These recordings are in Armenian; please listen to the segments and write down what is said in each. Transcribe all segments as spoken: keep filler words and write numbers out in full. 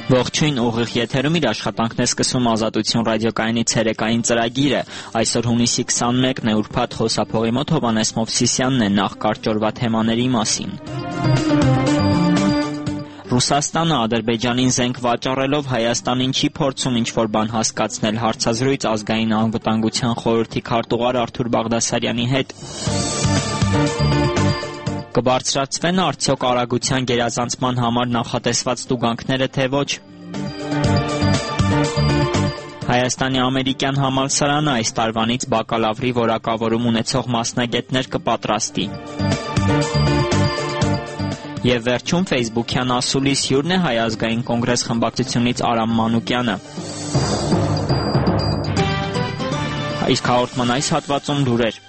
Ողջույն, ուղիղ եթերում իր աշխատանքն է սկսում Ազատություն ռադիոկայանի ցերեկային ծրագիրը։ Այսօր հունիսի քսանմեկն է, ուրբաթ, խոսափողի մոտ Հովհաննես Մովսիսյանն է, նախ կարճորվա թեմաների մասին։ Ռուսաստանը Ադրբեջանին զենք վաճառելով Հայաստանին չի փորձում ինչ-որ բան հասկացնել, հարցազրույց ազգային անվտանգության խորհրդի քարտուղար Արթուր Բաղդասարյանի հետ։ Կբարձրացվեն արդյոք արագության գերազանցման համար նախատեսված տուգանքները, թե ոչ։ Հայաստանի ամերիկյան համալսարանը այս տարվանից բակալավրի որակավորում ունեցող մասնագետներ կպատրաստի։ Եվ վերջում ֆեյսբուքյան ասուլիս հյուրն է Հայ ազգային կոնգրես խմբակցությունից Արամ Մանուկյանը։ Իսկ հաղորդման այս հատվածում լուրեր։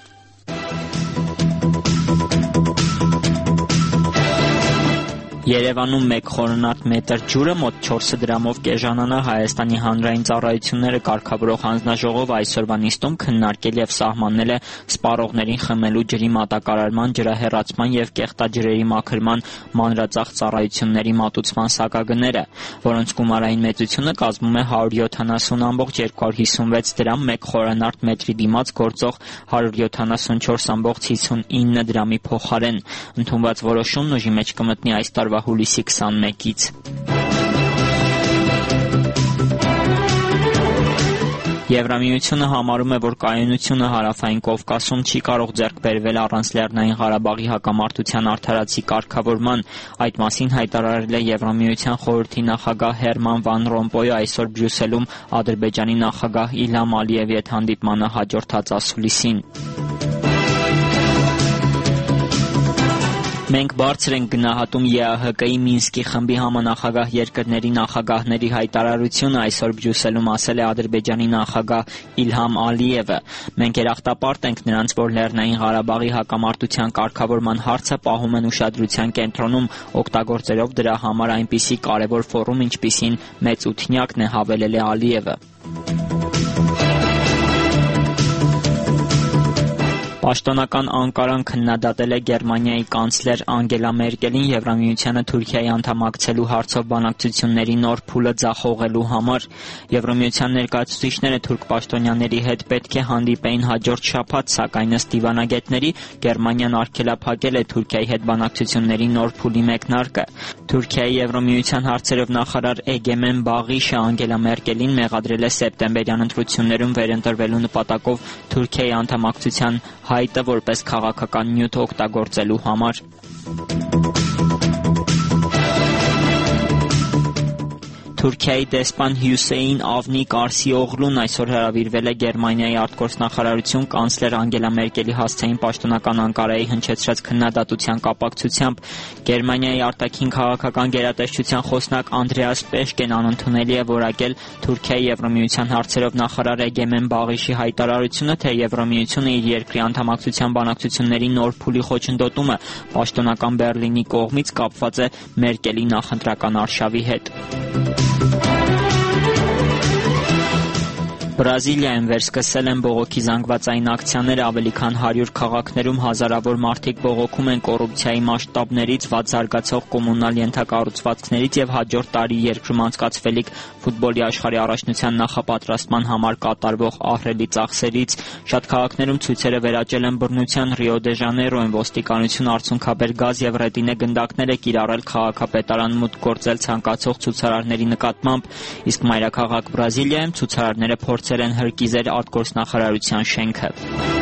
Երևանում մեկ խորանարդ մետր ջուրը մոտ չորս դրամով կեժանանա Հայաստանի հանրային ծառայությունները կարգավորող հանձնաժողովը այսօրվա նիստում քննարկել եւ սահմանել է սպառողներին խմելու ջրի մատակարարման, ջրահեռացման եւ կեղտաջրերի մաքրման մանրածախ ծառայությունների մատուցման սակագները, որոնց գումարային մեծությունը կազմում է հարյուր յոթանասուն ամբողջ երկու հարյուր հիսունվեց դրամ, մեկ խորանարդ մետրի դիմաց գործող հարյուր յոթանասունչորս ամբողջ հիսունինը դրամի փոխարեն։ Ընդունված որոշումն ուժի մեջ կմտնի այս տարվա հուլիսի քսանմեկից։ Եվրամիությունը համարում է, որ կայունությունը Հարավային Կովկասում չի կարող ձեռք բերվել առանց Լեռնային Ղարաբաղի հակամարտության արդարացի կարգավորման։ Այդ մասին հայտարարել է Եվրամիության խորհրդի նախագահ Հերման վան Ռոմպոյը այսօր Բրյուսելում Ադրբեջանի նախագահ Իլհամ Ալիևի հետ հանդիպմանը հաջորդած ասուլիսին։ Մենք բարձր ենք գնահատում Է Ա Հ Կ-ի Մինսկի խմբի համանախագահ երկրների նախագահների հայտարարությունը, այսօր Բրյուսելում ասել է Ադրբեջանի նախագահ Իլհամ Ալիևը։ Մենք երախտապարտ ենք նրանց, որ Լեռնային Ղարաբաղի հակամարտության կարգավորման հարցը պահում են ուշադրության կենտրոնում, օգտագործելով դրա համար այնպիսի կարևոր ֆորում, ինչպիսին մեծ ութնյակն է, հավելել է Ալիևը։ Պաշտոնական Անկարան քննադատել է Գերմանիայի կանցլեր Անգելա Մերկելին Եվրամիությանը Թուրքիայի անդամակցելու հարցով բանակցությունների նոր փուլը ձախողելու համար։ Եվրամիության ներկայացուցիչները թուրք պաշտոնյաների հետ պետք է հանդիպեին հաջորդ շաբաթ, սակայն ըստ դիվանագետների Գերմանիան արգելափակել է Թուրքիայի հետ բանակցությունների նոր փուլի մեկնարկը։ Թուրքիայի Եվրամիության հարցերով նախարար Էգեմեն Բաղիշը Անգելա Մերկելին մեղադրել է սեպտեմբերյան ընտրություններում վերընտրվելու նպատակով Թուրքիայի անդամակցության հայտը որպես քաղաքական նյութ օգտագործելու համար։ Թուրքիայի դեսպան Հյուսեյն Ավնի Կարսիօղլուն այսօր հրավիրվել է Գերմանիայի արտգործնախարարություն կանցլեր Անգելա Մերկելի հասցեին պաշտոնական Անկարայի հնչեցրած քննադատության կապակցությամբ։ Գերմանիայի արտաքին քաղաքական գերատեսչության խոսնակ Անդրեաս Պեշկեն անընդունելի է որակել Թուրքիայի Եվրամիության հարցերով նախարար Էգեմեն Բաղիշի հայտարարությունը, թե Եվրամիությունը իր երկրի անդամակցության բանակցությունների նոր փուլի խոչընդոտումը պաշտոնական Բեռլինի կողմից կապված է Մերկելի նախընտրական արշավի հետ։ Բրազիլիայում վերսկսել են բողոքի զանգվածային ակցիաները, ավելի քան հարյուր քաղաքներում հազարավոր մարդիկ բողոքում են կոռուպցիայի մասշտաբներից, վատ զարգացող կոմունալ ենթակառուցվածքներից եւ հաջորդ տարի երկրում անցկացվելիք ֆուտբոլի աշխարհի առաջնության նախապատրաստման համար կատարվող ահռելի ծախսերից։ Շատ քաղաքներում ցույցերը վերաճել են բռնության։ Ռիո դե Ժանեյրոյում ոստիկանությունը արցունքաբեր գազ եւ ռետինե գնդակներ է կիրառել քաղաքապետարան մուտք գործել ցանկացող ցուցարարների նկատմամբ, իսկ մայրաքաղաք Բրազիլիայում ցուցարարները փորձել են հրկիզել արտգործնախարարության շենքը։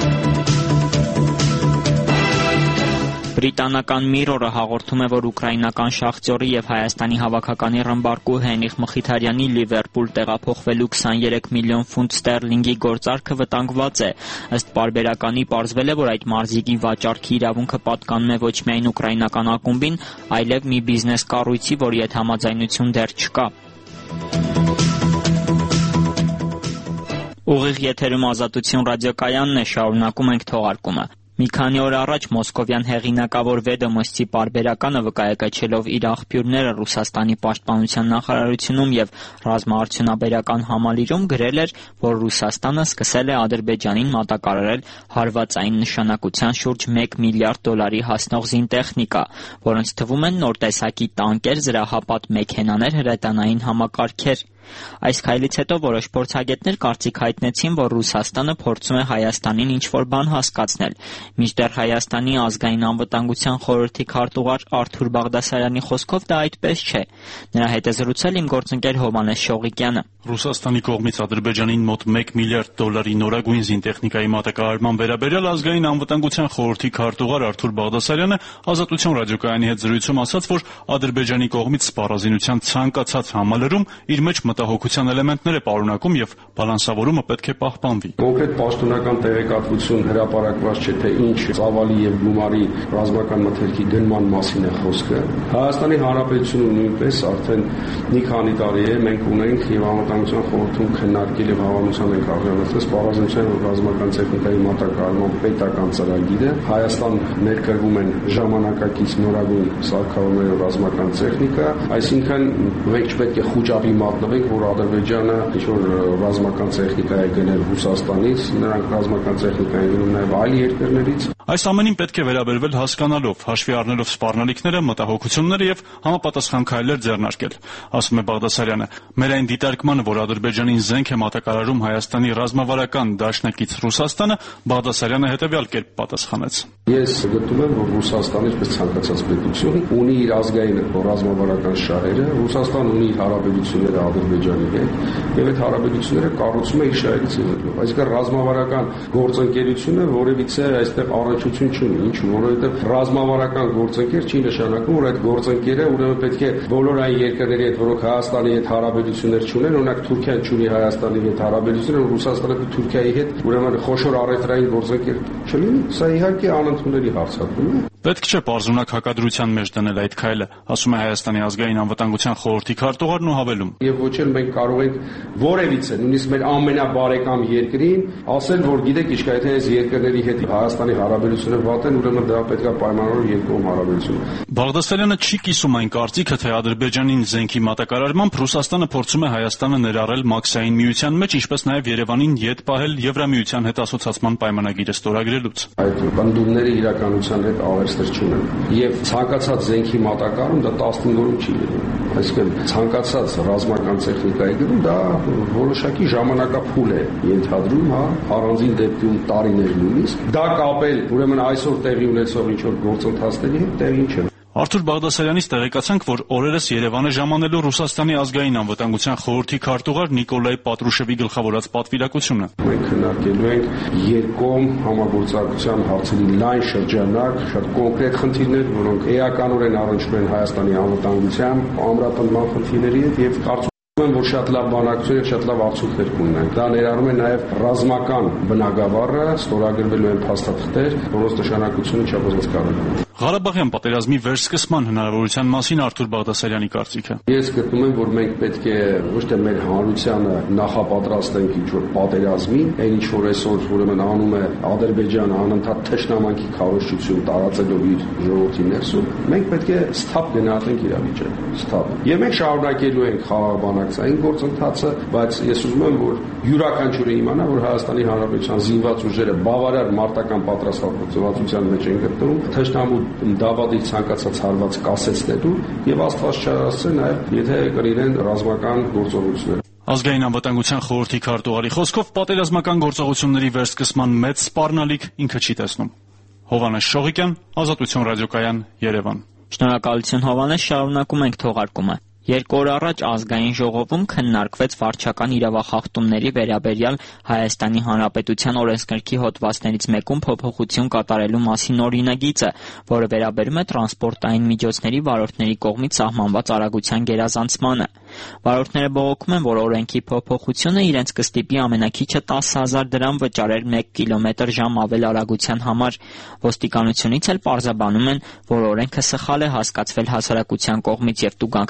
Բրիտանական Mirror-ը հաղորդում է, որ ուկրաինական շախտյորի եւ Հայաստանի հավաքականի ռմբարկու Հենրիխ Մխիթարյանի Լիվերպուլ տեղափոխվելու քսաներեք միլիոն ֆունտ ստերլինգի գործարքը վտանգված է։ Ըստ պարբերականի պարզվել է, որ այդ մարզիկի վաճառքի իրավունքը պատկանում է ոչ միայն ուկրաինական ակումբին, այլև մի բիզնես կառույցի, որի հետ համաձայնություն դեռ չկա։ Ուղիղ եթերում Ազատություն ռադիոկայանն է, շարունակում ենք թողարկումը։ Մի քանի օր առաջ մոսկովյան հեղինակավոր «Վեդոմոստի» պարբերականը վկայակոչելով իր աղբյուրները Ռուսաստանի պաշտպանության նախարարությունում եւ ռազմաարդյունաբերական համալիրում գրել էր, որ Ռուսաստանը սկսել է Ադրբեջանին մատակարարել հարվածային նշանակության շուրջ մեկ միլիարդ դոլարի հասնող զինտեխնիկա, որոնց թվում են նոր տեսակի տանկեր, զրահապատ մեքենաներ, հրետանային համակարգեր։ Այս քայլից հետո որոշ փորձագետներ կարծիք հայտնեցին, որ Ռուսաստանը փորձում է Հայաստանին ինչ-որ բան հասկացնել, մինչդեռ Հայաստանի ազգային անվտանգության խորհրդի քարտուղար Արթուր Բաղդասարյանի խոսքով դա այդպես չէ։ Նրա հետ է զրուցել իմ գործընկեր Հովհաննես Շողիկյանը։ Ռուսաստանի կողմից Ադրբեջանին մոտ մեկ միլիարդ դոլարի նորագույն զինտեխնիկայի մատակարարման վերաբերյալ ազգային անվտանգության խորհրդի քարտուղար Արթուր Բաղդասարյանը Ազատություն ռադիոկայանի հետ զրույցում ասաց, որ Ադրբեջանի կողմից սպառազինության ցանկացած համալրում իր մեջ մտահոգության էլեմենտներ է պարունակում եւ բալանսավորումը պետք է պահպանվի։ Կոնկրետ պաշտոնական տեղեկատվություն հրապարակված չէ, թե ինչ ծավալի եւ գումարի ռազմական մթերքի գնման մասին է խոսքը։ Հայաստանի Հանրապետությունը նույնպես արդեն մի քանի տարի է մենք ունենք եւ անվտանգության խորհրդում քննարկել եւ հավանության ենք արժանացել սպառազինության ռազմական տեխնիկայի մատակարարման պետական ծրագիրը։ Հայաստան ներկրվում են ժամանակակից նորագույն սարքավորումներով ռազմական տեխնիկա, այսինքն մենք չպետք է խոճապի մատնվենք, որ Ադրբեջանը ինչ-որ ռազմական տեխնիկա է գնել Ռուսաստանից, նրանք ռազմական տեխնիկա են գնում նաև այլ երկրներից։ Այս ամենին պետք է վերաբերվել հասկանալով, հաշվի առնելով սպառնալիքները, մտահոգությունները եւ համապատասխան քայլեր ձեռնարկել, ասում է Բաղդասարյանը։ Մեր այն դիտարկմանը, որ Ադրբեջանին զենք է մատակարարում Հայաստանի ռազմավարական դաշնակից Ռուսաստանը, Բաղդասարյանը հետեւյալ կերպ պատասխանեց. Ես գտնում եմ, որ Ռուսաստանը, ինչպես ցանկացած պետություն, ունի իր ազգային ռազմավարական շահերը, Ռուսաստանը ունի իր հարաբերությունները Ադրբեջանի հետ, եւ այդ հարաբերությունները կառուցում է իր շահերից ելնելով։ Այսինքն ռազմավարական գործընկերությունը որևիցե այստեղ առնչություն չունի, ինչ որովհետեւ ռազմավարական գործընկեր չի նշանակում, որ այդ գործընկերը ուրեմն պետք է բոլոր այն երկրների հետ, որոնք Հայաստանի հետ հարաբերություններ չունեն, օրինակ Թուրքիան չունի Հայաստանի հետ հարաբերություններ, Ռուսաստանը Թուրքիայի հետ ուրեմն խոշոր առևտրային գործընկեր չլինի, սա իհարկե անընդունելի հարցակում է։ Պետք չէ պարզունակ հակադրության մեջ դնել այդ քայլը, ասում է Հայաստանի ազգային անվտանգության խորհրդի քարտուղարն ու հավելում. Եվ ոչ էլ մենք կարող ենք որևիցե, նույնիսկ մեր ամենաբարեկամ երկրին, ասել, որ գիտեք ինչ կա, եթե այս երկրների հետ Հայաստանի հարաբերությունները վատ են, ուրեմն դա պետք է պայմանավորել երկկողմ հարաբերություն։ Բաղդասարյանը չի կիսում այն կարծիքը, թե Ադրբեջանին զենքի մատակարարմամբ Ռուսաստանը փորձում է Հայաստանը ներառել Մաքսային միության մեջ, ինչպես նաև Երևանին ետ պահել Եվրամիության հետ ասոցիացման պայմանագիրը ստորագրելուց։ Այդ բնդումները իրականության հետ ավերստեր չունեն։ Եվ ցանկացած զենքի մատակարարում դա տասնհինգ օրում չի լինում։ Այսինքն ցանկացած ռազմական տեխնիկայի գնում դա որոշակի ժամանակափուլ է ենթադրում, հա, առանձին դեպքում տարիներ նույնիսկ։ Դա կապել ուրեմն այսօր տեղի ունեցող ինչ որ գործընթացների հետ տեղին չէ։ Արթուր Բաղդասարյանից տեղեկացանք, որ օրերս Երևան է ժամանելու Ռուսաստանի ազգային անվտանգության խորհրդի քարտուղար Նիկոլայ Պատրուշևի գլխավորած պատվիրակությունը։ Մենք քննարկելու ենք երկկողմ համագործակցության հարցերի լայն շրջանակ, շատ կոնկրետ խնդիրներ, որոնք էականորեն առնչվում են Հայաստանի անվտանգության, ամրապնդման խնդիրների հետ եւ կարծում եմ, որ շատ լավ բանակցություն եւ շատ լավ արդյունքներ կունենանք։ Դա ներառում է նաեւ ռազմական բնագավառը, ստորագրվելու են փաստաթղթեր, որոնց նշանակությունը չափազանց կարևոր է։ Ղարաբաղյան պատերազմի վերսկսման հնարավորության մասին Արթուր Բաղդասարյանի կարծիքը։ Ես գտնում եմ, որ մենք պետք է ոչ թե մեր հանրությանը նախապատրաստենք ինչ-որ պատերազմին, այն ինչ որ այսօր ուրեմն անում է Ադրբեջանը անընդհատ թշնամանքի քարոզչություն տարածելով իր ժողովրդի ներսում, մենք պետք է սթափ գնահատենք իրավիճակը, սթափ։ Եվ մենք շարունակելու ենք խաղաղբանակցային գործընթացը, բայց ես ուզում եմ, որ յուրաքանչյուրը իմանա, որ Հայաստանի Հանրապետության զինված ուժերը բավարար մարտական պատրաստվածության մեջ են գտնվում, թշնամու դավադի ցանկացած հարված կասեցնելու եւ Աստված չարասցե նաեւ եթե կլինեն ռազմական գործողություններ։ Ազգային անվտանգության խորհրդի քարտուղարի խոսքով պատերազմական գործողությունների վերսկսման մեծ սպառնալիք ինքը չի տեսնում։ Հովհաննես Շողիկյան, Ազատություն ռադիոկայան, Երևան։ Շնորհակալություն Հովհաննես, շարունակում ենք թողարկումը։ Երկու օր առաջ ազգային ժողովում քննարկվեց վարչական իրավախախտումների վերաբերյալ Հայաստանի Հանրապետության օրենսգրքի հոդվածներից մեկում փոփոխություն կատարելու մասին օրինագիծը, որը վերաբերում է տրանսպորտային միջոցների վարորդների կողմից սահմանված արագության գերազանցմանը։ Վարորդները բողոքում են, որ օրենքի փոփոխությունը իրենց կստիպի ամենաքիչը տասը հազար դրամ վճարել մեկ կիլոմետր ժամ ավել արագության համար։ Ոստիկանությունից էլ պարզաբանում են, որ օրենքը սխալ է հասկացվել հասարակության կողմից եւ տուգանքները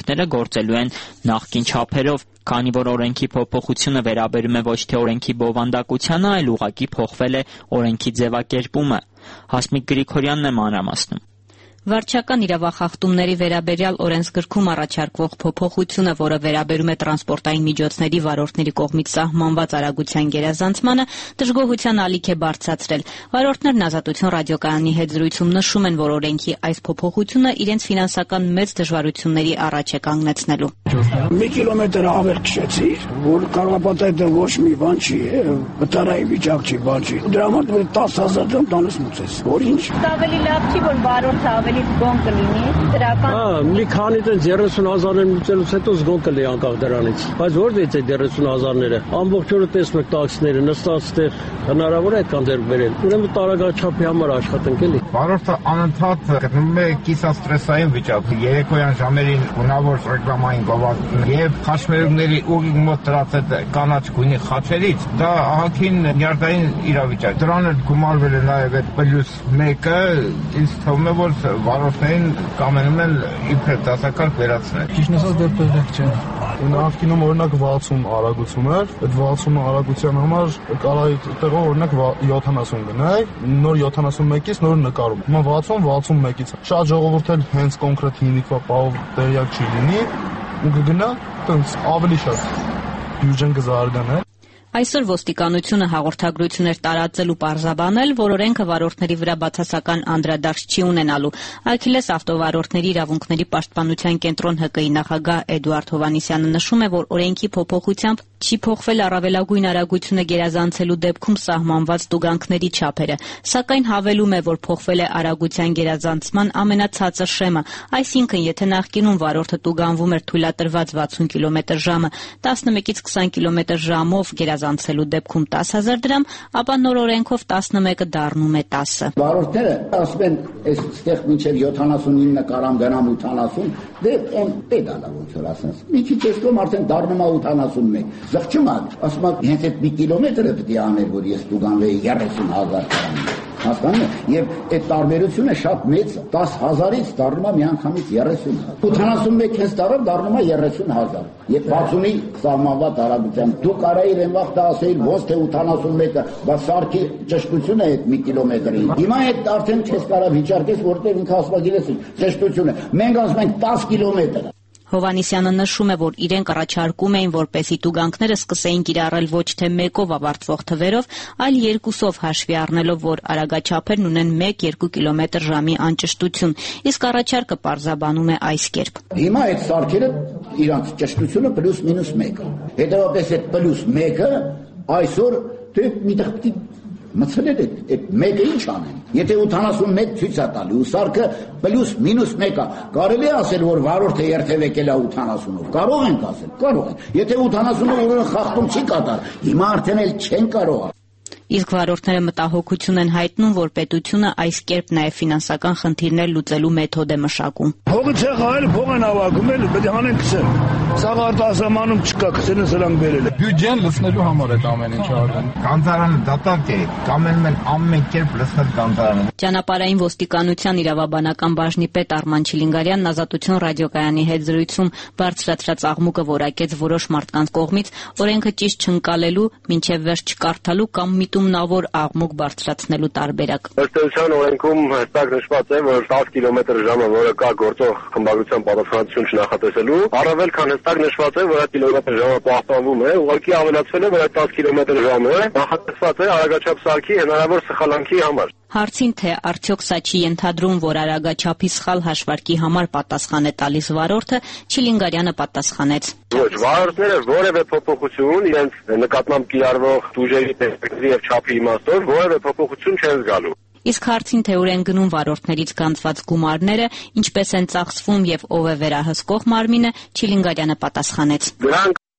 գործելու են նախկին չափերով, քանի որ օրենքի փոփոխությունը վերաբերում է ոչ թե օրենքի բովանդակությանը, այլ ուղղակի փոխվել է օրենքի ձևակերպումը։ Հասմիկ Գրիգորյանն է մանրամասնում։ Վարչական իրավախախտումների վերաբերյալ օրենսգրքում առաջարկվող փոփոխությունը, որը վերաբերում է տրանսպորտային միջոցների վարորդների կողմից սահմանված արագության գերազանցմանը, դժգոհության ալիք է բարձրացրել։ Վարորդներն Ազատություն ռադիոկայանի հետ զրույցում նշում են, որ օրենքի այս փոփոխությունը իրենց ֆինանսական մեծ դժվարությունների առաջ է կանգնեցնելու։ Մի կիլոմետր ավել քշեցիր, որ կարապատայտը ոչ մի բան չի, վտարայի վիճակ չի, բան չի։ Դրա համար տասը հազար դրամ տանես մուծես։ Որ ինչ։ Ավելի լավ չի, որ վարորդը ավելի զգոն կլինի, դրական։ Հա, մի քանի տես երեսուն հազարներ մուծելուց հետո զգոն կլինի անկախ դրանից։ Բայց որտե՞ց է երեսուն հազարները։ Ամբողջ օրը տեսնում եք տաքսիները նստած այդտեղ հնարավոր է այդքան ձեռք բերել։ Ուրեմն տարագաչափի համար աշխատենք էլի։ Վարորդը անընդհատ գտնում է կիսաստրեսային վիճակ։ Երեկոյան ժամերին ունավոր ռեկլամային գովազդն եւ խաչմերուկների ուղիղ մոտ դրած այդ կանաչ գույնի խաչերից դա ահագին նյարդային իրավիճակ։ Դրան էլ գումարվել է նաեւ այդ պլյուս մեկը, ինձ թվում է որ վարորդներին կամենում են իբր դասակարգ վերացնել։ Ճիշտ ասած դեռ պետք չէ։ Նախկինում օրինակ վաթսուն արագություն էր, այդ վաթսուն արագության համար կարող է տեղով օրինակ յոթանասուն գնάει, նոր յոթանասունմեկից նոր նկարում։ Հիմա վաթսուն վաթսունմեկից։ Շատ ժողովուրդ էլ հենց կոնկրետ հիմիկվա պահով տեղյակ չի լինի, ու կգնա տենց ավելի շատ բյուջեն կզարգանա։ Այսօր ոստիկանությունը հաղորդագրություն էր տարածել ու պարզաբանել, որ օրենքը վարորդների վրա բացասական անդրադարձ չի ունենալու։ Աքիլես ավտովարորդների իրավունքների պաշտպանության կենտրոն ՀԿ-ի նախագահ Էդուարդ Հովհաննիսյանը նշում է, որ օրենքի փոփոխությամբ չի փոխվել առավելագույն արագությունը գերազանցելու դեպքում սահմանված տուգանքների չափերը, սակայն հավելում է, որ փոխվել է արագության գերազանցման ամենացածր շեմը, այսինքն եթե նախկինում վարորդը տուգանվում էր թույլատրված վաթսուն կիլոմետր ժամը տասնմեկից քսան կիլոմետր ժամով գերազանցելու դեպքում տասը հազար դրամ, ապա նոր օրենքով տասնմեկը դառնում է տասը։ Վարորդները ասում են, այստեղ մինչև յոթանասունինը կարամ գնամ ութանասուն, դե այն պետալա ոնց որ ասես։ Մի քիչ էստում արդեն դառնում է ութանասունմեկ։ Զղջում է, ասում է, հենց այդ մի կիլոմետրը պետք է աներ, որ ես տուգանվեի երեսուն հազար դրամ։ Հասկանում եք, եւ այդ տարբերությունը շատ մեծ, տասը հազարից դառնում է միանգամից երեսուն հազար։ ութանասունմեկ հենց դառավ դառնում է երեսուն հազար։ Եվ վաթսունի սահմանված արագությամբ դու կարայիր այն վաղ ասեիր ոչ թե ութանասունմեկը, բայց սարքի ճշտությունը է այդ մի կիլոմետրի։ Հիմա այդ արդեն չես կարող վիճարկես, որտեղ ինքը ասում է գիտես ճշտությունը։ Մենք ասում ենք տասը կիլոմետր։ Հովհաննիսյանը նշում է, որ իրենք առաջարկում էին, որպեսզի տուգանքները սկսեին կիրառել ոչ թե մեկով ավարտվող թվերով, այլ երկուսով հաշվի առնելով, որ արագաչափերն ունեն մեկ-երկու կիլոմետր ժամի անճշտություն, իսկ առաջարկը պարզաբանում է այս կերպ։ Հիմա այդ սարքերը իրանց ճշտությունը պլյուս մինուս մեկ է։ Հետևաբար այդ պլյուս մեկը այսօր դե միտեղ պիտի մցնել այդ մեկը ինչ անեն։ Եթե ութանասունմեկ ցույց է տալի ու սարքը պլյուս մինուս մեկ է, կարելի է ասել, որ վարորդը երթևեկել է ութանասունով։ Կարող ենք ասել, կարող են։ Եթե ութանասունով ուրեմն խախտում չի կատար, հիմա արդեն էլ չեն կարող։ Իսկ վարորդները մտահոգություն են հայտնում, որ պետությունը այս կերպ նաև ֆինանսական խնդիրներ լուծելու մեթոդ է մշակում։ Փողը ցեղայել, փող են ավագում էլ, պետք է հանեն քսեն։ Սա արտասահմանում չկա, քսենը սրանք բերել է։ Բյուջեն լցնելու համար է ամեն ինչ արվում։ Կանցարանը դատարկ է, կամենում են ամեն կերպ լցնել կանցարանը։ Ճանապարհային ոստիկանության իրավաբանական բաժնի պետ Արման Չիլինգարյանն Ազատություն ռադիոկայանի հետ զրույցում բարձրացրած աղմուկը որակեց որոշ մարդկանց կողմից օրենքը ճիշտ չընկալելու, մինչև վերջ չկարդալու կամ միտումնավոր աղմուկ բարձրացնելու տարբերակ։ Ըստ էության օրենքում հստակ նշված է, որ տասը կիլոմետր ժամը, որը կա գործող խմբագրության պատասխանատվություն չնախատեսելու, առավել քան հստակ նշված է, որ այդ կիլոմետր ժամը պահպանվում է, ուղղակի ավելացվել է, որ այդ տասը կիլոմետր ժամը նախատեսված է արագաչափ սարքի հնարավոր սխալանքի համար։ Հարցին, թե արդյոք սա չի ենթադրում, որ արագաչափի սխալ հաշվարկի համար պատասխան է տալիս վարորդը, Չիլինգարյանը պատասխանեց. Ոչ, վարորդները որևէ փոփոխություն իրենց նկատմամբ կիրառվող ուժերի տեսակետի եւ չափի իմաստով որևէ փոփոխություն չեն զգալու։ Իսկ հարցին, թե ուր են գնում վարորդներից գանձված գումարները, ինչպես են ծախսվում եւ ով է վերահսկող մարմինը, Չիլինգարյանը պատասխանեց. Դրանք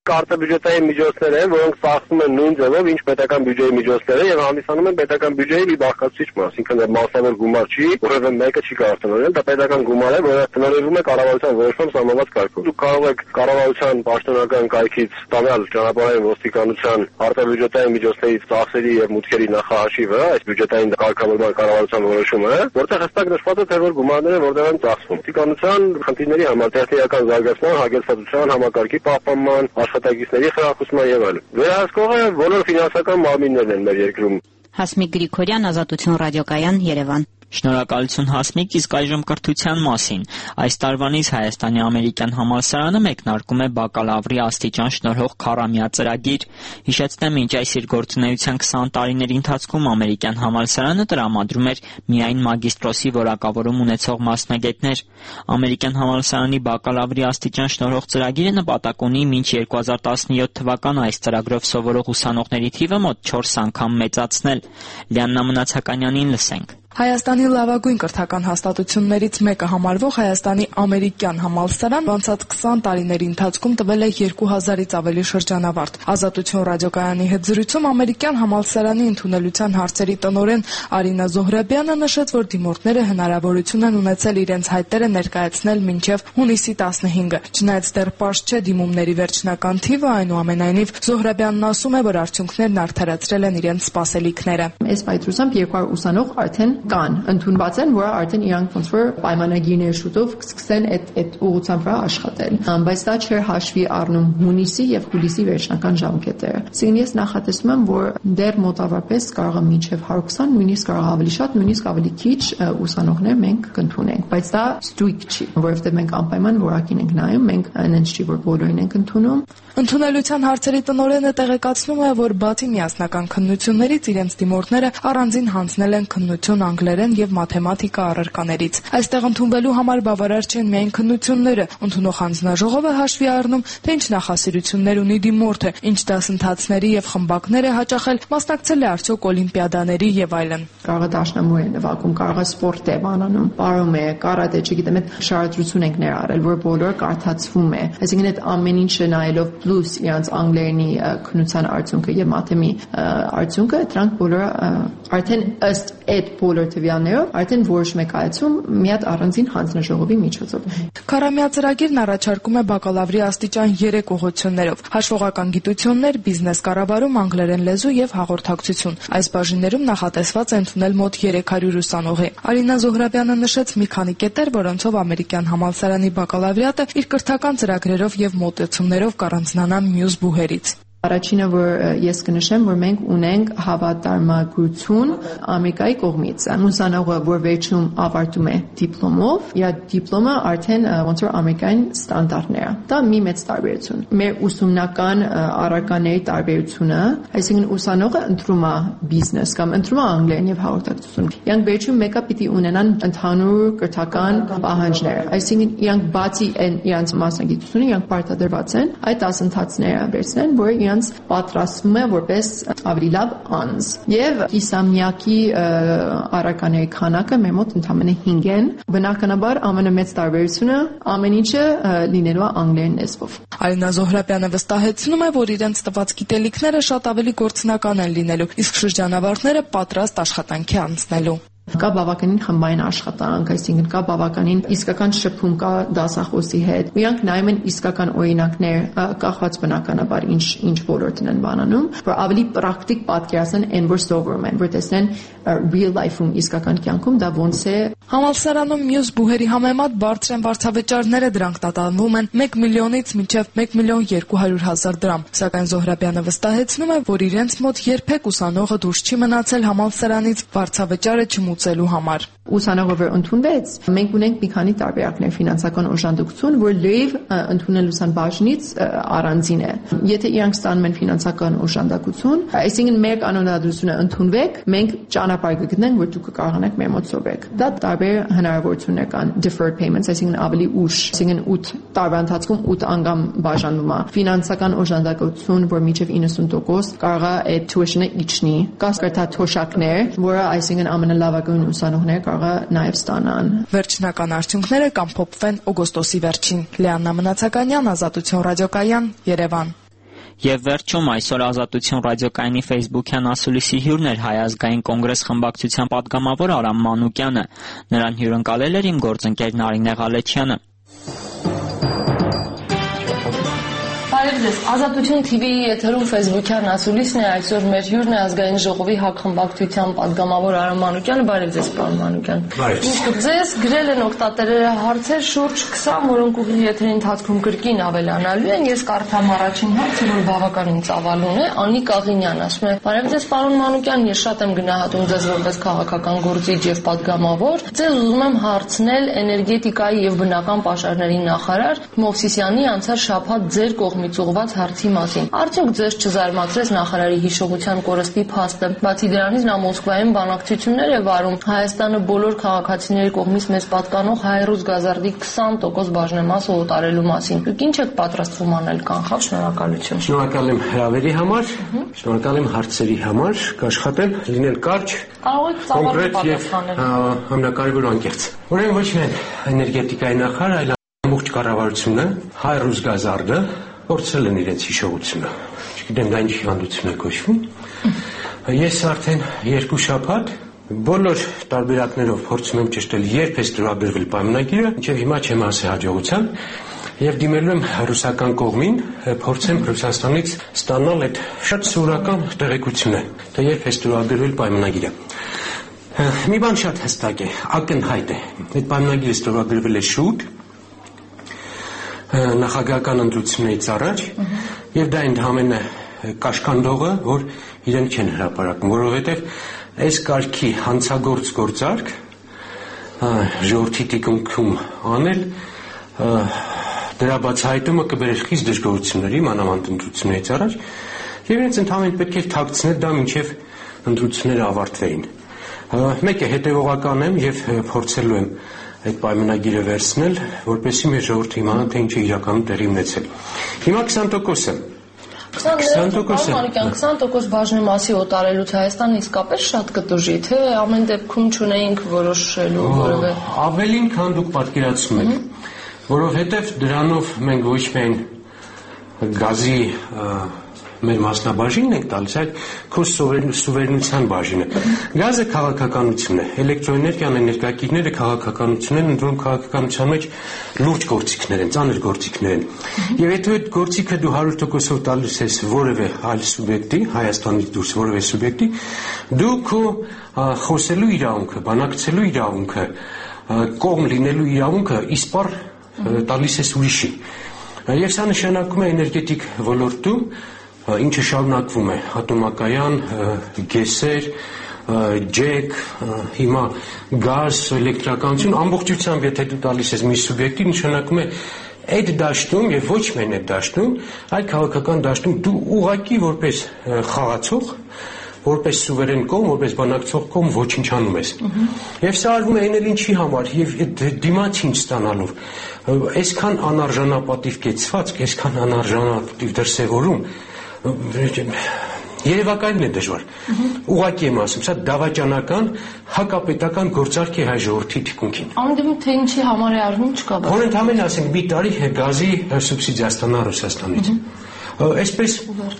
արտաբյուջետային միջոցներ են, որոնք ծախսվում են նույն ձևով, ինչ պետական բյուջեի միջոցները եւ հանդիսանում են պետական բյուջեի մի բաղկացուցիչ մաս, ինքն էլ մասնավոր գումար չի, որովհետեւ մեկը չի կարող տնօրինել, դա պետական գումար է, որը տնօրինվում է կառավարության որոշում սահմանված կարգով։ Դուք կարող եք կառավարության պաշտոնական կայքից ստանալ ճանապարհային ոստիկանության արտաբյուջետային միջոցներից ծախսերի եւ մուտքերի նախահաշիվը, այս բյուջետային կարգավորման կառավարության որոշումը, որտեղ հստակ նշված է թե որ գումարները որտեղ են ծախսվում։ Ոստիկանության խնդիրների համար տեխնիկական զարգացման, հագեցվածության համակարգի պահպանման, աշխատակիցների խրախուսման եւ այլն։ Վերահսկողը բոլոր ֆինանսական մարմիններն են մեր երկրում։ Հասմիկ Գրիգորյան, Ազատություն ռադիոկայան, Երևան։ Շնորհակալություն Հասմիկ, իսկ այժմ կրթության մասին։ Այս տարվանից Հայաստանի ամերիկյան համալսարանը մեկնարկում է բակալավրի աստիճան շնորհող քառամյա ծրագիր։ Հիշեցնեմ, մինչ այս իր գործունեության քսան տարիների ընթացքում ամերիկյան համալսարանը տրամադրում էր միայն մագիստրոսի որակավորում ունեցող մասնագետներ։ Ամերիկյան համալսարանի բակալավրի աստիճան շնորհող ծրագիրը նպատակ ունի մինչ երկու հազար տասնյոթ թվական այս ծրագրով սովորող ուսանողների թիվը մոտ չորս անգամ մեծացնել։ Լիաննա Մնացականյանին լսենք։ Հայաստանի լավագույն կրթական հաստատություններից մեկը համարվող Հայաստանի ամերիկյան համալսարան անցած քսան տարիների ընթացքում տվել է երկու հազարից ավելի շրջանավարտ։ Ազատություն ռադիոկայանի հետ զրույցում ամերիկյան համալսարանի ընդունելության հարցերի տնօրեն Արինա Զոհրաբյանը նշեց, որ դիմորդները հնարավորություն են ունեցել իրենց հայտերը ներկայացնել մինչև հունիսի տասնհինգը։ Չնայած դեռ պարզ չէ դիմումների վերջնական թիվը, այնուամենայնիվ Զոհրաբյանն ասում է, որ արդյունքներն արդարացրել են իրենց սպասելիքները։ Այս պայծրությամբ երկու հարյուր ուսանող արդեն կան, ընդունված են, որ արդեն իրանք ոնց որ պայմանագիրներ շուտով կսկսեն այդ այդ ուղղությամբ վրա աշխատել։ Բայց դա չէր հաշվի առնում հունիսի եւ հուլիսի վերջնական ժամկետները։ Այսինքն ես նախատեսում եմ, որ դեռ մոտավորապես կարող է մինչեւ հարյուր քսան, նույնիսկ կարող ավելի շատ, նույնիսկ ավելի քիչ ուսանողներ մենք կընդունենք, բայց դա ստույգ չի, որովհետեւ մենք անպայման որակին ենք նայում, մենք այնպես չի, որ բոլորին ենք ընդունում։ Ընդունելության հարցերի տնօրենը տեղեկացնում է, որ բացի միասնական քննություններից իրենց դիմորդները առանձին հանձնել են քննություն անգլերեն եւ մաթեմատիկա առարկաներից։ Այստեղ ընդունվելու համար բավարար չեն միայն քննությունները, ընդունող հանձնաժողովը հաշվի առնում, թե ինչ նախասիրություններ ունի դիմորդը, ինչ դասընթացների եւ խմբակներ է հաճախել, մասնակցել է արդյոք օլիմպիադաների եւ այլն։ Կարող է դաշնամուր է նվագում, կարող է սպորտ է բանանում, պարում է, կարատե, չգիտեմ, այդ շարադրություն ենք ներառել, որ բոլորը կարդացվում է։ Այսինքն այդ ամեն ինչը նայելով պլյուս իրանց անգլերենի քննության արդյունքը եւ մաթեմի արդյունքը, դրանք բոլորը արդեն ըստ այդ բոլոր տվյալներով արդեն որոշում է կայացում մի հատ առանձին հանձնաժողովի միջոցով։ Քառամյա ծրագիրն առաջարկում է բակալավրի աստիճան երեք ուղղություններով՝ հաշվողական գիտություններ, բիզնես կառավարում, անգլերեն լեզու եւ հաղորդակցություն։ Այս բաժիններում նախատեսված է ընդունել մոտ երեք հարյուր ուսանողի։ Արինա Զոհրաբյանը նշեց մի քանի կետեր, որոնցով ամերիկյան համալսարանի բակալավրիատը իր կրթական ծրագրերով եւ մոտեցումներով կառանձնանա մյուս բուհերից։ Առաջինը, որ ես կնշեմ, որ մենք ունենք հավատարմագրություն Ամերիկայի կողմից։ Ուսանողը, որ վերջում ավարտում է դիպլոմով, իր դիպլոմը արդեն ոնց որ ամերիկյան ստանդարտներ է։ Դա մի մեծ տարբերություն։ Մեր ուսումնական առարկաների տարբերությունը, այսինքն ուսանողը ընտրում է բիզնես կամ ընտրում է անգլերեն եւ հաղորդակցություն։ Իրանք վերջում մեկը պիտի ունենան ընդհանուր կրթական պահանջներ։ Այսինքն իրանք բացի այն իրանք մասնագիտությունը, իրանք պարտադրված են այդ դասընթացները վերցնեն, որ իրանք պատրաստվում է որպես ավելի լավ անձ։ Եվ կիսամյակի առարկաների քանակը մեր մոտ ընդամենը հինգ են։ Բնականաբար ամենամեծ տարբերությունը ամեն ինչը լինելու է անգլերեն լեզվով։ Արինա Զոհրաբյանը վստահեցնում է, որ իրենց տված գիտելիքները շատ ավելի գործնական են լինելու, իսկ շրջանավարտները պատրաստ աշխատանքի անցնելու։ Կա բավականին խմբային աշխատանք, այսինքն կա բավականին իսկական շփում կա դասախոսի հետ։ Իրանք նայում են իսկական օրինակներ, կախված բնականաբար ինչ ինչ ոլորտն են բանանում, որ ավելի պրակտիկ պատկերացնեն այն, որ սովորում են, որ տեսնեն real life-ում իսկական կյանքում դա ոնց է։ Համալսարանում մյուս բուհերի համեմատ բարձր են վարձավճարները, դրանք տատանվում են մեկ միլիոնից մինչև մեկ միլիոն երկու հարյուր հազար դրամ։ Սակայն Զոհրաբյանը վստահեցնում է, որ իրենց մոտ երբեք ուսանողը դուրս չի մնացել համալսարանից վարձավճարը չմուծելու համար։ Ուսանողը որ ընդունվեց, մենք ունենք մի քանի տարբերակներ ֆինանսական օժանդակություն, որ լրիվ ընդունելության բաժնից առանձին է։ Եթե իրանք ստանում են ֆինանսական օժանդակություն, այսինքն մեր կանոնադրությունը ընդունվեք, մենք ճանապարհ կգտնենք, որ դուք կարողանաք մեր մոտ սովորեք։ Դա տարբեր հնարավորություններ կան, deferred payments, այսինքն ավելի ուշ, այսինքն ութ տարվա ընթացքում ութ անգամ բաժանվում է։ Ֆինանսական օժանդակություն, որ մինչև իննսուն տոկոս կարող է այդ tuition-ը իջնի։ Կա կրթաթոշակներ, որը այսինքն ամենալավագույն ուսանողները կարող է նաև ստանան։ Վերջնական արդյունքները կամփոփվեն օգոստոսի վերջին։ Լիաննա Մնացականյան, Ազատություն ռադիոկայան, Երևան։ Եվ վերջում այսօր Ազատություն ռադիոկայանի Facebook-յան ասուլիսի հյուրն էր Հայ ազգային կոնգրես խմբակցության պատգամավոր Արամ Մանուկյանը։ Նրան հյուրընկալել էր իմ գործընկեր Նարինե Ղալեչյանը։ Բարև Ազատություն թի վի-ի եթերում Facebook-յան ասուլիսն է, այսօր մեր հյուրն է ազգային ժողովի ՀԱԿ խմբակցության պատգամավոր Արամ Մանուկյանը։ Բարև ձեզ, պարոն Մանուկյան։ Իսկ ձեզ գրել են օգտատերերը հարցեր շուրջ քսան, որոնք ուղիղ եթերի ընթացքում կրկին ավելանալու են։ Ես կարդամ առաջին հարցը, որ բավականին ծավալուն է, Անիկ Աղինյան ասում է. Բարև ձեզ, պարոն Մանուկյան, ես շատ եմ գնահատում ձեզ որպես քաղաքական գործիչ եւ պատգամավոր։ Ձեզ ուզում եմ հարցնել էներգետիկայի եւ բնական պաշարների նախարար Մովսիսյանի անցած շաբաթ ձեր կողմից ուղղված հարցի մասին։ Արդյոք ձեզ չզարմացրեց նախարարի հիշողության կորստի փաստը։ Բացի դրանից նա Մոսկվայում բանակցություններ է վարում Հայաստանը բոլոր քաղաքացիների կողմից մեզ պատկանող հայ-ռուս գազարդի քսան տոկոս բաժնեմասը օտարելու մասին։ Դուք ինչ եք պատրաստվում անել, կանխավ, շնորհակալություն։ Շնորհակալ եմ հրավերի համար, շնորհակալ եմ հարցերի համար, կաշխատեմ լինել կարճ, կոնկրետ եւ ամենակարևորը անկեղծ։ Ուրեմն ոչ միայն էներգետիկայի նախարար, այլ ամբողջ կառավարությունը, հայ-ռուս գազարդը փորձել են իրենց հիշողությունը։ Չգիտեմ դա ինչ հիվանդություն է կոչվում։ Ես արդեն երկու շաբաթ բոլոր տարբերակներով փորձում եմ ճշտել, երբ է ստորագրվել պայմանագիրը, մինչև հիմա չեմ ասի հաջողության, եւ դիմելու եմ ռուսական կողմին, փորձեմ Ռուսաստանից ստանալ այդ շատ սովորական տեղեկությունը, թե երբ է ստորագրվել պայմանագիրը։ Մի բան շատ հստակ է, ակնհայտ է։ Այդ պայմանագիրը ստորագրվել է շուտ նախագահական ընտրություններից առաջ եւ դա ընդհանրապես կաշկանդողը, որ իրեն չեն հրապարակում, որովհետեւ այս կարգի հանցագործ գործարք ժողովրդի տիկունքում անել դրա բացահայտումը կբերեր խիստ դժգոհությունների, մանավանդ ընտրություններից առաջ եւ իրենց ընդհանրապես պետք է թաքցնել դա մինչեւ ընտրությունները ավարտվեին։ Մեկը հետեւողական եմ եւ փորձելու եմ այդ պայմանագիրը վերցնել, որպեսզի մեր ժողովուրդը իմանա, թե ինչ է իրականում տեղի ունեցել։ Հիմա քսան տոկոսը քսան տոկոս բաժնեմասի օտարելուց Հայաստանը իսկապես շատ կտուժի, թե ամեն դեպքում չունեինք որոշելու որևէ։ Ավելին, քան դուք պատկերացնում եք, որովհետև դրանով մենք ոչ միայն գազի մեր մասնաբաժինն ենք տալիս, այլ քո սուվերենության բաժինը։ Գազը քաղաքականություն է, էլեկտրոէներգիան, էներգակիրները քաղաքականություն են, ընդրում քաղաքականության մեջ լուրջ գործիքներ են, ծանր գործիքներ են։ Եվ եթե այդ գործիքը դու հարյուր տոկոսով տալիս ես որևէ այլ սուբյեկտի, Հայաստանից դուրս որևէ սուբյեկտի, դու քո խոսելու իրավունքը, բանակցելու իրավունքը, կողմ լինելու իրավունքը իսպառ տալիս ես ուրիշի։ Եվ սա նշանակում է էներգետիկ ոլորտում ինչը շարունակվում է ատոմակայան, գեսեր, ջեք, հիմա գազ, էլեկտրականություն, ամբողջությամբ եթե դու տալիս ես մի սուբյեկտի, նշանակում է այդ դաշտում եւ ոչ միայն այդ դաշտում, այլ քաղաքական դաշտում դու ուղղակի որպես խաղացող, որպես սուվերեն կողմ, որպես բանակցող կողմ ոչնչանում ես։ Եվ սա արվում է այն ինչի համար եւ դիմացին ստանալով, այսքան անարժանապատիվ կեցվածք, այսքան անարժանապատիվ դրսևորում երևակայելն է դժվար։ Ուղղակի եմ ասում, սա դավաճանական հակապետական գործարք է հայ ժողովրդի թիկունքին։ Անդեմ թե ինչի համար է արվում չկա բան։ Որ ընդհանրապես ասենք մի տարի գազի սուբսիդիա ստանա Ռուսաստանից։ Այսպես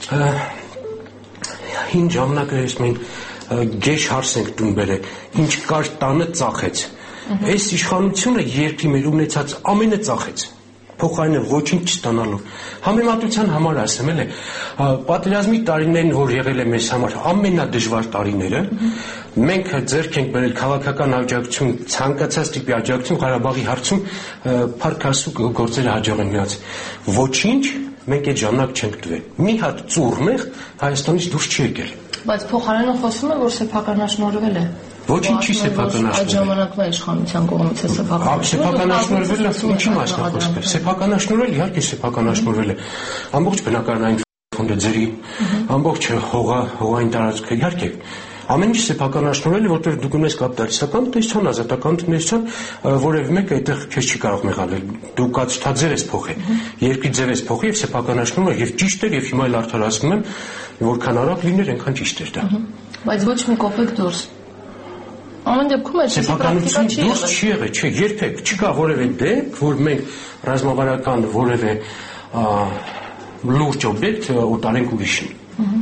հին ժամանակերից մենք գեշ հարց ենք տուն բերել, ինչ կար տանը ծախեց։ Այս իշխանությունը երկրի մեր ունեցած ամենը ծախեց։ Փոխարենը ոչինչ չստանալով։ Համեմատության համար ասեմ էլ է, պատերազմի տարիներն, որ եղել է մեզ համար ամենադժվար տարիները, մենք ձեռք ենք բերել քաղաքական աջակցություն, ցանկացած տիպի աջակցություն Ղարաբաղի հարցում փառքասու գործերը հաջող են գնաց։ Ոչինչ մենք այդ ժամանակ չենք տվել։ Մի հատ ծուռ մեղ Հայաստանից դուրս չի եկել։ Բայց փոխարենը խոսում է, որ սեփականաշնորհվել է։ Ոչինչ չի սեփականաշնորհվել։ Այդ ժամանակվա իշխանության կողմից է սեփականաշնորհվել։ Սեփականաշնորհվել է, ինչի մասն է խոսքը։ Սեփականաշնորհվել, իհարկե սեփականաշնորհվել է։ Ամբողջ բնակարանային ֆոնդը ձերի, ամբողջ հողա, հողային տարածքը, իհարկե։ Ամեն ինչ սեփականաշնորհվել է, որտեղ դու գնես կապիտալիստական տնտեսության, ազատական տնտեսության, որևէ մեկը այդտեղ քեզ չի կարող մեղադրել։ Դու կացթաձեր ես փոխել, երկրի ձև ես փոխել եւ սեփականաշնորհել եւ ճիշտ էր եւ հիմա էլ արդարացնում եմ, որքան արագ լիներ, այնքան ճիշտ էր դա։ Բայց ոչ մի կոպեկ դուրս։ Ամեն դեպքում այդ սեփականություն դուրս չի եղել, չէ, երբեք չկա որևէ դեպք, որ մենք ռազմավարական որևէ լուրջ օբյեկտ օտարենք ուրիշին։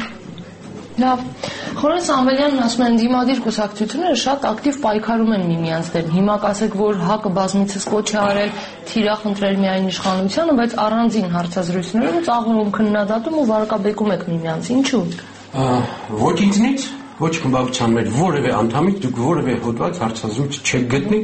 Լավ, Խորեն Սամվելյանն ասում են դիմադիր կուսակցությունները շատ ակտիվ պայքարում են միմյանց դեմ։ Հիմա կասեք, որ ՀԱԿ-ը բազմիցս կոչ է արել թիրախ ընտրել միայն իշխանությանը, բայց առանձին հարցազրույցներում ծաղրում, քննադատում ու վարկաբեկում եք միմյանց։ Ինչու՞։ Ոչ ինձնից, ոչ խմբակցության մեր որևէ անդամից դուք որևէ հոդված հարցազրույց չեք գտնի,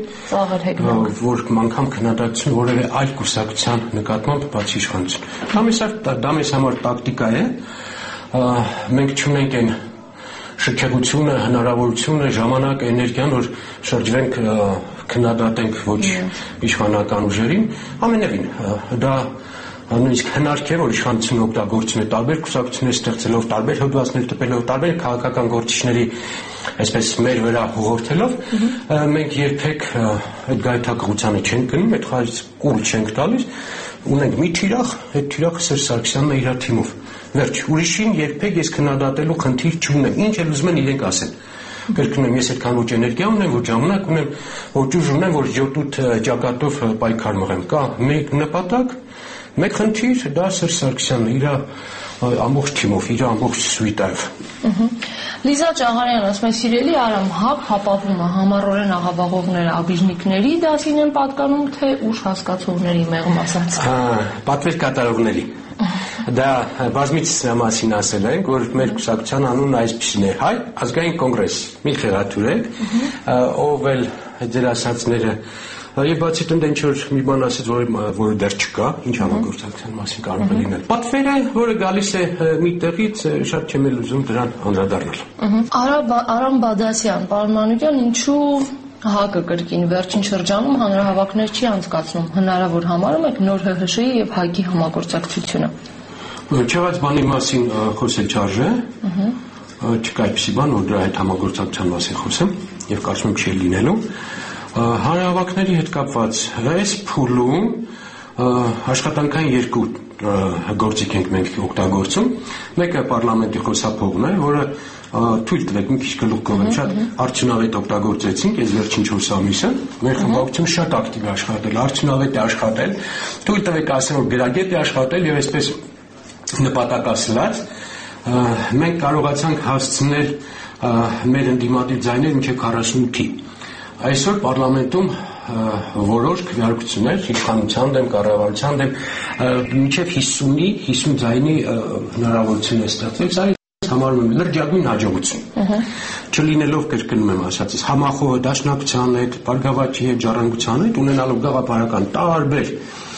որ անգամ քննադատություն որևէ այլ կուսակցության նկատմամբ բացի իշխանություն։ Դա մեզ համար տակտիկա է, մենք չունենք այն շքեղությունը, հնարավորությունը, ժամանակ, էներգիան, որ շրջվենք քննադատենք ոչ իշխանական ուժերին, ամենևին դա նույնիսկ հնարք է, որ իշխանությունը օգտագործում է տարբեր կուսակցություններ ստեղծելով, տարբեր հոդվածներ տպելով, տարբեր քաղաքական գործիչների այսպես մեր վրա հողորթելով, մենք երբեք այդ գայթակղությանը չենք գնում, այդ խաղից կուլ չենք տալիս, ունենք մի թիրախ, այդ թիրախը Սերժ Սարգսյանն է իր թիմով։ Վերջ, ուրիշին երբեք ես քննադատելու խնդիր չունեմ, ինչ էլ ուզում են իրենք ասեն։ Կրկնում եմ, ես այդքան ոչ էներգիա ունեմ, ոչ ժամանակ ունեմ, ոչ ուժ ունեմ, որ յոթ-ութ ճակատով պայքար մղեմ։ Կա մեկ նպատակ, մեկ խնդիր, դա Սերժ Սարգսյանն է, իր ամբողջ թիմով, իր ամբողջ սուիտայով։ Լիզա Ճաղարյան ասում է, սիրելի Արամ, ՀԱԿ հապավումը համառորեն աղավաղողները աբիժնիկների դասին են պատկանում, թե ուժ հասկացողների մեղմ ասած։ Պատվեր կատարողների։ Դա բազմիցս նրա մասին ասել ենք, որ մեր կուսակցության անունն այսպիսին է՝ Հայ ազգային կոնգրես։ Մի խեղաթյուրեք, ով էլ ձեր ասածները եւ բացի դրանից ինչ-որ մի բան ասեց, որը դեռ չկա, ինչ համագործակցության մասին կարող է լինել։ Պատվերը, որը գալիս է մի տեղից, շատ չեմ էլ ուզում դրան անդրադառնալ։ Արամ Բադասյան, պարոն Մանուկյան, ինչու ՀԱԿ-ը կրկին վերջին շրջանում հանրահավաքներ չի անցկացնում, հնարավոր համարում եք նոր ՀՀՇ-ի եւ ՀԱԿ-ի համագործակցությունը։ Չեղած բանի մասին խոսել չարժե, չկա այդպիսի բան, որ դրա հետ համագործակցության մասին խոսեմ եւ կարծում եմ չի լինելու։ Հանրահավաքների հետ կապված այս փուլում աշխատանքային երկու գործիք ենք մենք օգտագործում։ Մեկը պարլամենտի խոսափողն է, որը թույլ տվեք մի քիչ գլուխ կողեմ, շատ արդյունավետ օգտագործեցինք այս վերջին չորս ամիսը։ Մեր խմբակցությունը շատ ակտիվ է աշխատել, արդյունավետ է աշխատել։ Թույլ տվեք ասեմ, որ գրագետ է աշխատել եւ այսպես նպատակասլաց մենք կարողացանք հասցնել մեր ընդդիմադիր ձայները մինչև քառասունութի։ Այսօր պարլամենտում որոշ քվեարկություններ իշխանության դեմ, կառավարության դեմ մինչև հիսունի, հիսուն ձայնի հնարավորություն է ստեղծվել, սա համարում եմ լրջագույն հաջողություն։ Չլինելով կրկնում եմ ասածս համախոհ դաշնակցության հետ, բարգավաճի հետ, ժառանգության հետ ունենալով գաղափարական տարբեր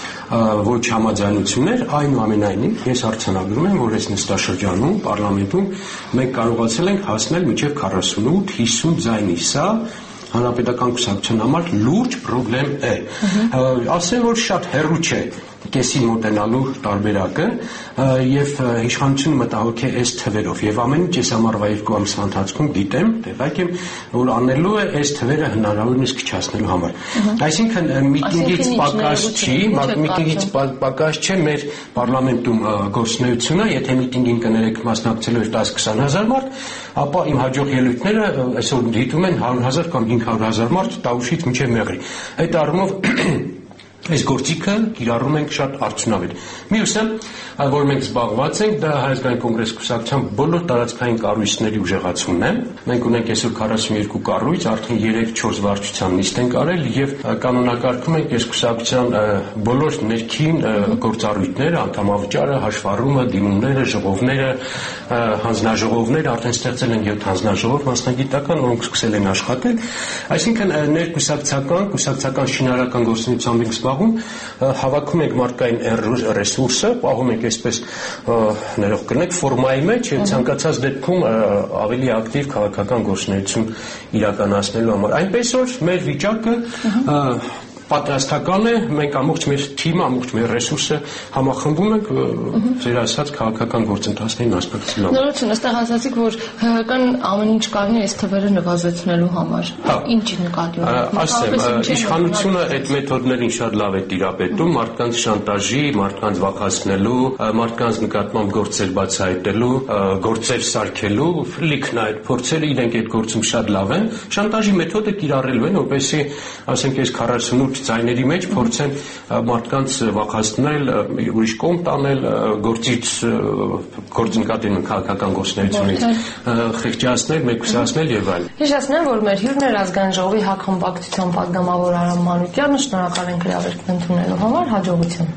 ոչ համաձայնություններ, այնուամենայնիվ ես արձանագրում եմ, որ այս նստաշրջանում պարլամենտում մենք կարողացել ենք հասնել մինչև քառասունութ հիսուն ձայնի։ Սա հանրապետական կուսակցության համար լուրջ խնդրեմ է։ Ասեմ, որ շատ հեռու չէ կեսին մոտենալու տարբերակը եւ իշխանությունը մտահոգ է այս թվերով եւ ամեն ինչ ես ամառվա երկու ամսվա ընթացքում գիտեմ, տեղյակ եմ, որ անելու է այս թվերը հնարավորինս քչացնելու համար։ Այսինքն միտինգից պակաս չի, միտինգից պակաս չէ մեր պարլամենտում գործունեությունը, եթե միտինգին կներեք մասնակցելու էր դես-քսան հազար մարդ, ապա իմ հաջող ելույթները այսօր դիտում են հարյուր հազար կամ հինգ հարյուր հազար մարդ Տավուշից մինչև Մեղրի։ Այդ առումով այս գործիքը կիրառում ենք շատ արդյունավետ։ Մյուսը, որ մենք զբաղված ենք, դա Հայ-ազգային կոնգրես կուսակցության բոլոր տարածքային կառույցների ուժեղացումն է։ Մենք ունենք այսօր քառասունուերկու կառույց, արդեն երեք-չորս վարչության նիստ ենք արել եւ կանոնակարգում ենք այս կուսակցության բոլոր ներքին գործառույթները, անդամավճարը, հաշվառումը, դիմումները, ժողովները, հանձնաժողովները, արդեն ստեղծել են յոթ հանձնաժողով մասնագիտական, որոնք սկսել են աշխատել։ Այսինքն ներկուսակցական, կուսակցական շինարարական գործունեությամբ ենք զբաղվում, հավաքում ենք մարդկային ռեսուրսը, պահում ենք այսպես ներող կնեք ֆորմայի մեջ եւ ցանկացած դեպքում ավելի ակտիվ քաղաքական գործունեություն իրականացնելու համար։ Այնպես որ մեր վիճակը պատրաստական է, մենք ամբողջ մեր թիմը, ամբողջ մեր ռեսուրսը համախմբում ենք ձեր ասած քաղաքական գործընթացներին մասնակցելու համար։ Նորություն, այստեղ ասացիք, որ ՀՀԿ-ն ամեն ինչ κάνει այս թվերը նվազեցնելու համար։ Ինչ նկատի ունեք։ Ասեմ, իշխանությունը այդ մեթոդներին շատ լավ է տիրապետում, մարդկանց շանտաժի, մարդկանց վախեցնելու, մարդկանց նկատմամբ գործեր բացահայտելու, գործեր սարքելու, լիքն այդ փորձերը իրենք այդ գործում շատ լավ են։ Շանտաժի մեթոդը կիրառելու են, որպեսզի ասենք այս քառասունութ լուրջ ձայների մեջ փորձեն մարդկանց վախեցնել, ուրիշ կողմ տանել, գործից գործընկատի քաղաքական գործունեությունից խեղճացնել, մեկուսացնել եւ այլն։ Հիշեցնեմ, որ մեր հյուրն էր ազգային ժողովի հակխմբակցության պատգամավոր Արամ Մանուկյանը, շնորհակալ ենք հրավերն ընդունելու համար, հաջողություն։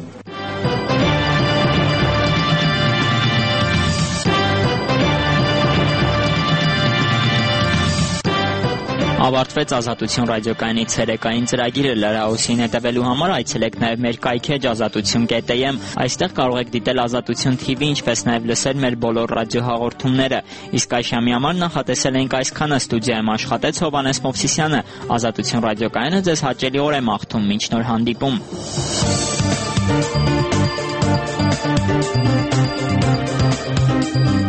Ավարտվեց Ազատություն ռադիոկայանի ցերեկային ծրագիրը։ Լրահոսին հետևելու համար այցելեք նաև մեր կայքեջ ազատություն կետ էմ։ Այստեղ կարող եք դիտել Ազատություն թի վի, ինչպես նաև լսել մեր բոլոր ռադիոհաղորդումները։ Իսկ այս ժամի համար նախատեսել ենք այսքանը։ Ստուդիայում աշխատեց Հովհաննես Մովսիսյանը։ Ազատություն ռադիոկայանը ձեզ հաճելիորեն մաղթում։ Մինչ նոր հանդիպում։